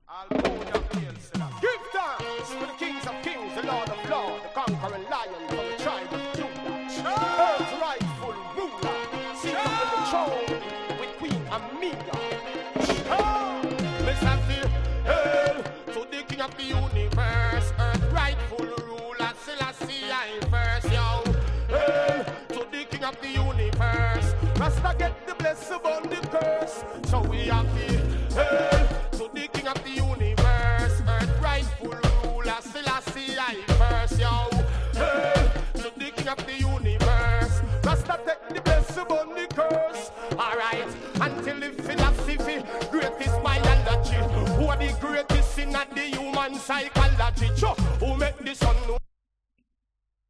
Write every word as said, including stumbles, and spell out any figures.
Give thanks to the kings of kings, the lord of lords, the conquering lion from the tribe of Judah. Earth's rightful ruler, sit up on the throne with Queen Amiga. Let's have the hail to the king of the universe, earth rightful ruler, Selassie I first, yo. Hail to the king of the universe, Rasta get the blessing on the curse. So we have the hail to the king of the universe, earth rightful ruler, Selassie I first, yo. Hail to the king of the universe, Rasta take the blessing on the curse. Alright, until the philosophy, greatest biology, who are the greatest in the human psychology. Cho,